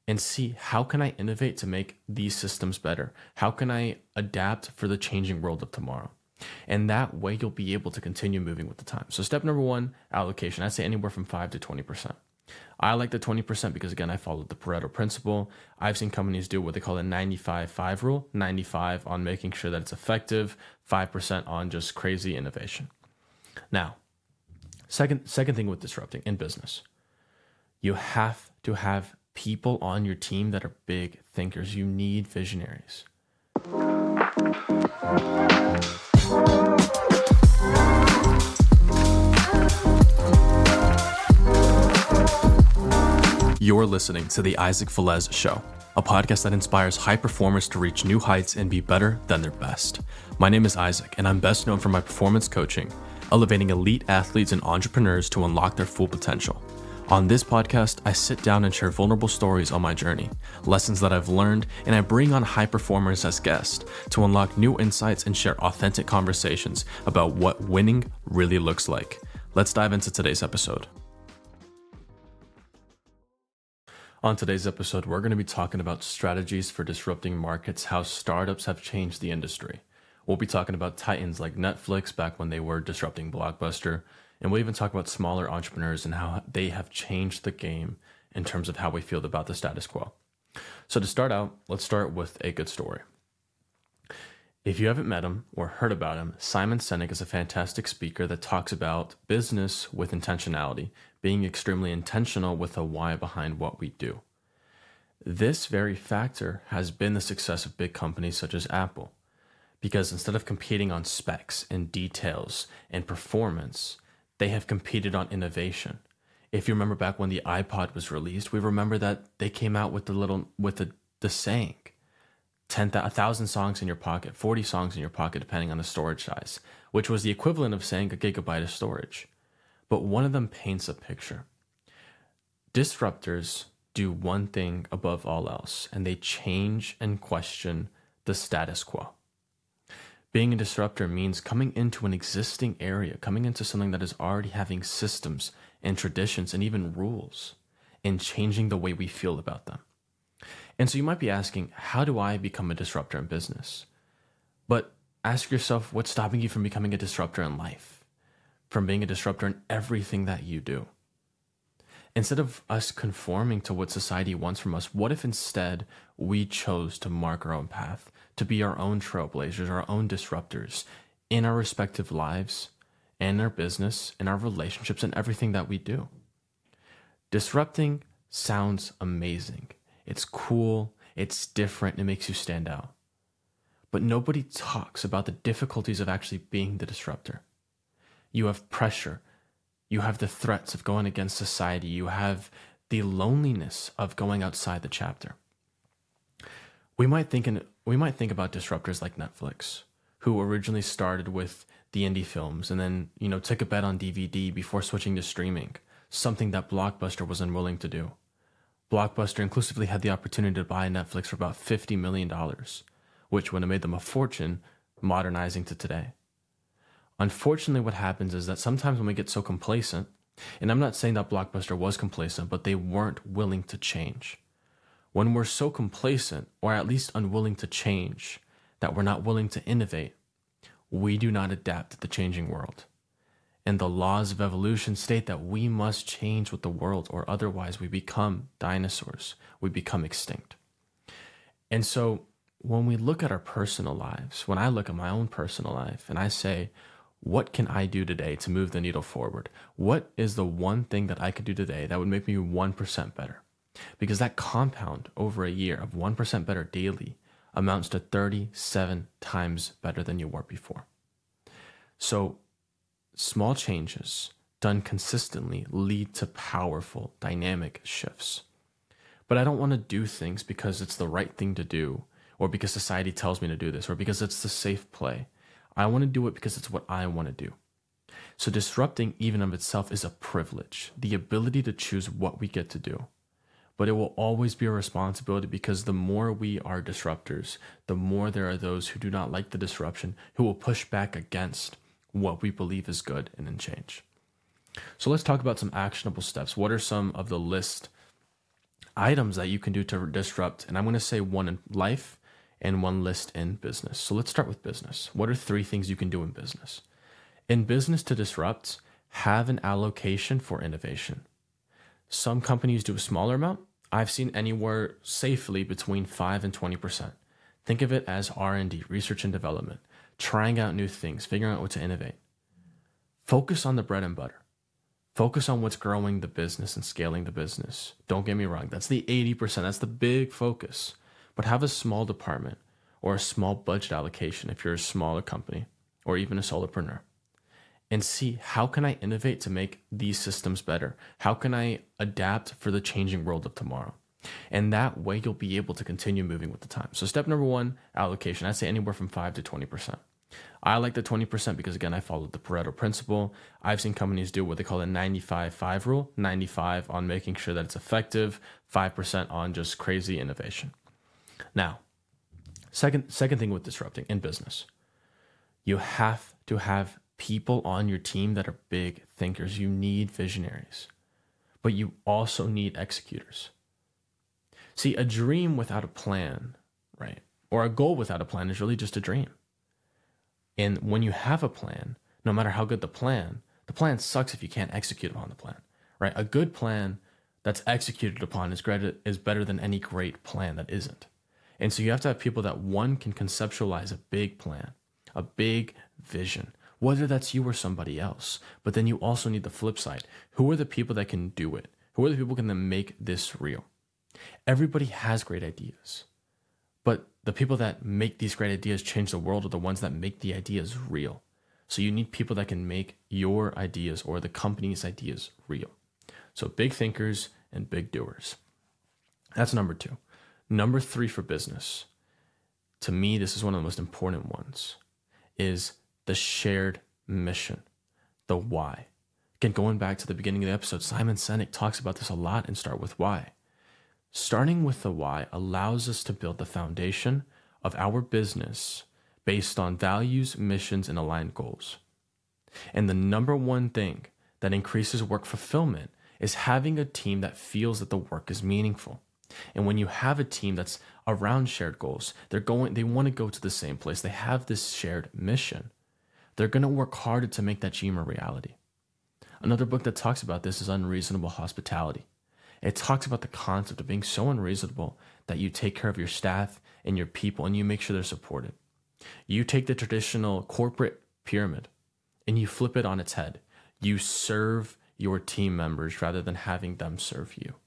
and see how can I innovate to make these systems better? How can I adapt for the changing world of tomorrow? And that way you'll be able to continue moving with the time. So step number one, allocation. I say anywhere from 5 to 20%. I like the 20% because, again, I followed the Pareto principle. I've seen companies do what they call a 95-5 rule, 95 on making sure that it's effective, 5% on just crazy innovation. Now, second thing with disrupting in business, you have to have people on your team that are big thinkers. You need visionaries. You're listening to The Isaac Velez Show, a podcast that inspires high performers to reach new heights and be better than their best. My name is Isaac, and I'm best known for my performance coaching, elevating elite athletes and entrepreneurs to unlock their full potential. On this podcast, I sit down and share vulnerable stories on my journey, lessons that I've learned, and I bring on high performers as guests to unlock new insights and share authentic conversations about what winning really looks like. Let's dive into today's episode. On today's episode, we're going to be talking about strategies for disrupting markets, how startups have changed the industry. We'll be talking about titans like Netflix back when they were disrupting Blockbuster, and we'll even talk about smaller entrepreneurs and how they have changed the game in terms of how we feel about the status quo. So to start out, let's start with a good story. If you haven't met him or heard about him, Simon Sinek is a fantastic speaker that talks about business with intentionality, being extremely intentional with a why behind what we do. This very factor has been the success of big companies such as Apple, because instead of competing on specs and details and performance, they have competed on innovation. If you remember back when the iPod was released, we remember that they came out with the saying, 1,000 songs in your pocket, 40 songs in your pocket, depending on the storage size, which was the equivalent of saying a gigabyte of storage. But one of them paints a picture. Disruptors do one thing above all else, and they change and question the status quo. Being a disruptor means coming into an existing area, coming into something that is already having systems and traditions and even rules, and changing the way we feel about them. And so you might be asking, how do I become a disruptor in business? But ask yourself, what's stopping you from becoming a disruptor in life? From being a disruptor in everything that you do? Instead of us conforming to what society wants from us, what if instead we chose to mark our own path, to be our own trailblazers, our own disruptors in our respective lives, and our business, and our relationships, and everything that we do? Disrupting sounds amazing. It's cool, it's different, it makes you stand out. But nobody talks about the difficulties of actually being the disruptor. You have pressure. You have the threats of going against society. You have the loneliness of going outside the chapter. We might think about disruptors like Netflix, who originally started with the indie films and then, took a bet on DVD before switching to streaming, something that Blockbuster was unwilling to do. Blockbuster inclusively had the opportunity to buy Netflix for about $50 million, which would have made them a fortune modernizing to today. Unfortunately, what happens is that sometimes when we get so complacent, and I'm not saying that Blockbuster was complacent, but they weren't willing to change. When we're so complacent, or at least unwilling to change, that we're not willing to innovate, we do not adapt to the changing world. And the laws of evolution state that we must change with the world, or otherwise we become dinosaurs. We become extinct. And so when we look at our personal lives, when I look at my own personal life and I say, what can I do today to move the needle forward? What is the one thing that I could do today that would make me 1% better? Because that compound over a year of 1% better daily amounts to 37 times better than you were before. So small changes done consistently lead to powerful, dynamic shifts. But I don't want to do things because it's the right thing to do, or because society tells me to do this, or because it's the safe play. I want to do it because it's what I want to do. So disrupting even of itself is a privilege, the ability to choose what we get to do. But it will always be a responsibility, because the more we are disruptors, the more there are those who do not like the disruption, who will push back against what we believe is good and in change. So let's talk about some actionable steps. What are some of the list items that you can do to disrupt. And I'm going to say one in life and one list in business. So let's start with business. What are 3 things you can do in business? In business to disrupt, have an allocation for innovation. Some companies do a smaller amount. I've seen anywhere safely between 5 and 20%. Think of it as R&D, research and development, trying out new things, figuring out what to innovate. Focus on the bread and butter. Focus on what's growing the business and scaling the business. Don't get me wrong, that's the 80%, that's the big focus. But have a small department or a small budget allocation if you're a smaller company or even a solopreneur. And see, how can I innovate to make these systems better? How can I adapt for the changing world of tomorrow? And that way you'll be able to continue moving with the time. So step number 1, allocation. I'd say anywhere from 5 to 20%. I like the 20% because, again, I followed the Pareto principle. I've seen companies do what they call a 95-5 rule, 95 on making sure that it's effective, 5% on just crazy innovation. Now, second thing with disrupting in business, you have to have people on your team that are big thinkers. You need visionaries, but you also need executors. See, a dream without a plan, right? Or a goal without a plan is really just a dream. And when you have a plan, no matter how good the plan sucks if you can't execute upon the plan, right? A good plan that's executed upon is better than any great plan that isn't. And so you have to have people that, one, can conceptualize a big plan, a big vision, whether that's you or somebody else. But then you also need the flip side. Who are the people that can do it? Who are the people who can then make this real? Everybody has great ideas, but the people that make these great ideas change the world are the ones that make the ideas real. So you need people that can make your ideas or the company's ideas real. So big thinkers and big doers. That's number 2. Number 3 for business, to me, this is one of the most important ones, is the shared mission, the why. Again, going back to the beginning of the episode, Simon Sinek talks about this a lot in Start With Why. Starting with the why allows us to build the foundation of our business based on values, missions, and aligned goals. And the number 1 thing that increases work fulfillment is having a team that feels that the work is meaningful. And when you have a team that's around shared goals, they want to go to the same place. They have this shared mission. They're going to work harder to make that dream a reality. Another book that talks about this is Unreasonable Hospitality. It talks about the concept of being so unreasonable that you take care of your staff and your people and you make sure they're supported. You take the traditional corporate pyramid and you flip it on its head. You serve your team members rather than having them serve you.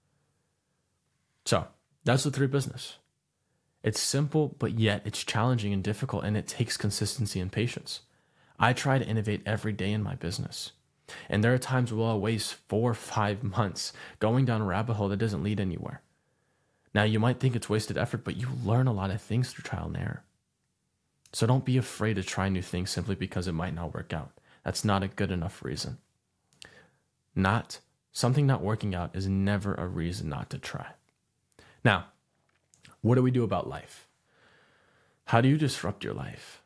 So that's the 3 business. It's simple, but yet it's challenging and difficult, and it takes consistency and patience. I try to innovate every day in my business. And there are times where I'll waste 4 or 5 months going down a rabbit hole that doesn't lead anywhere. Now, you might think it's wasted effort, but you learn a lot of things through trial and error. So don't be afraid to try new things simply because it might not work out. That's not a good enough reason. Something not working out is never a reason not to try. Now, what do we do about life? How do you disrupt your life?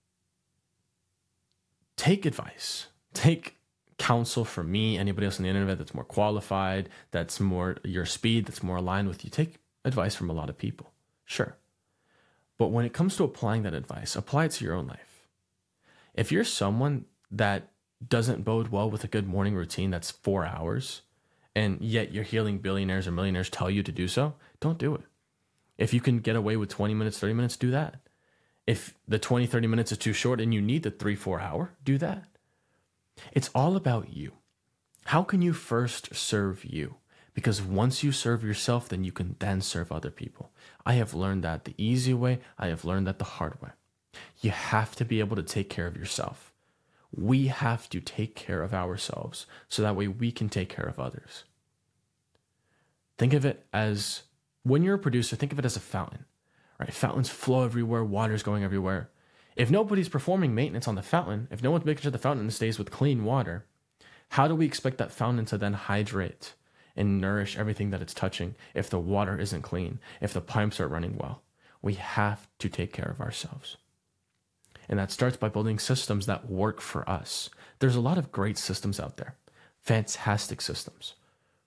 Take advice. Take counsel from me, anybody else on the internet that's more qualified, that's more your speed, that's more aligned with you. Take advice from a lot of people. Sure. But when it comes to applying that advice, apply it to your own life. If you're someone that doesn't bode well with a good morning routine that's 4 hours, and yet you're hearing billionaires or millionaires tell you to do so, don't do it. If you can get away with 20 minutes, 30 minutes, do that. If the 20, 30 minutes is too short and you need the 3-4 hour, do that. It's all about you. How can you first serve you? Because once you serve yourself, then you can then serve other people. I have learned that the easy way. I have learned that the hard way. You have to be able to take care of yourself. We have to take care of ourselves so that way we can take care of others. Think of it as, when you're a producer, think of it as a fountain, right? Fountains flow everywhere, water's going everywhere. If nobody's performing maintenance on the fountain, if no one's making sure the fountain stays with clean water, how do we expect that fountain to then hydrate and nourish everything that it's touching if the water isn't clean, if the pipes aren't running well? We have to take care of ourselves. And that starts by building systems that work for us. There's a lot of great systems out there, fantastic systems.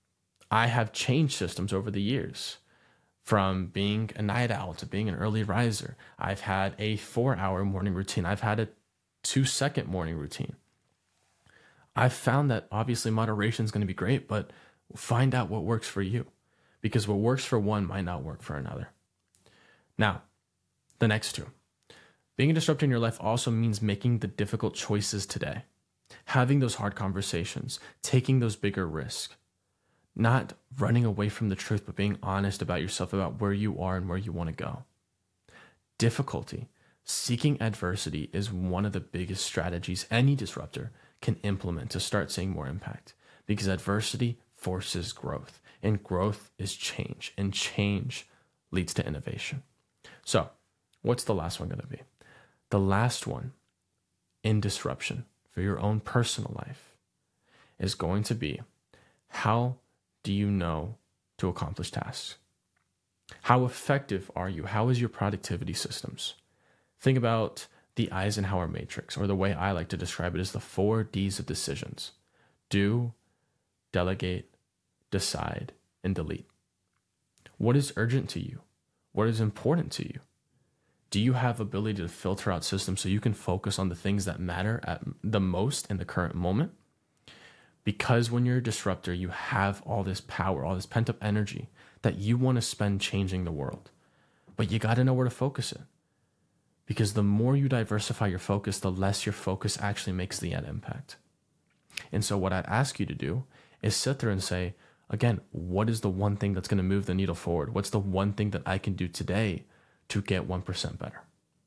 I have changed systems over the years, from being a night owl to being an early riser. I've had a 4-hour morning routine. I've had a 2-second morning routine. I've found that obviously moderation is going to be great, but find out what works for you, because what works for one might not work for another. Now, the next two. Being a disruptor in your life also means making the difficult choices today, having those hard conversations, taking those bigger risks, not running away from the truth, but being honest about yourself, about where you are and where you want to go. Difficulty, seeking adversity is one of the biggest strategies any disruptor can implement to start seeing more impact, because adversity forces growth, and growth is change, and change leads to innovation. So, what's the last one going to be? The last one in disruption for your own personal life is going to be, how do you know to accomplish tasks? How effective are you? How is your productivity systems? Think about the Eisenhower matrix, or the way I like to describe it is the 4 Ds of decisions: do, delegate, decide, and delete. What is urgent to you? What is important to you? Do you have ability to filter out systems so you can focus on the things that matter at the most in the current moment? Because when you're a disruptor, you have all this power, all this pent-up energy that you want to spend changing the world. But you got to know where to focus it. Because the more you diversify your focus, the less your focus actually makes the end impact. And so what I'd ask you to do is sit there and say, again, what is the one thing that's going to move the needle forward? What's the one thing that I can do today to get 1% better?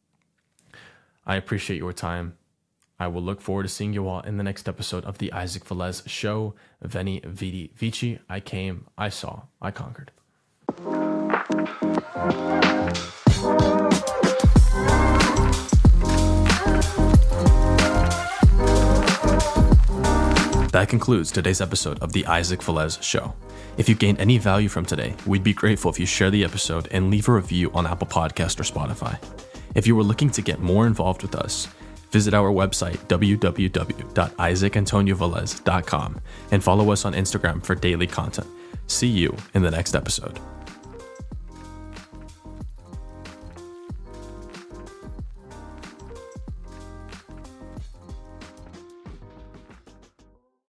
I appreciate your time. I will look forward to seeing you all in the next episode of the Isaac Velez Show. Veni, Vidi, Vici. I came, I saw, I conquered. That concludes today's episode of the Isaac Velez Show. If you gained any value from today, we'd be grateful if you share the episode and leave a review on Apple Podcast or Spotify. If you were looking to get more involved with us, visit our website, www.isaacantoniovelez.com, and follow us on Instagram for daily content. See you in the next episode.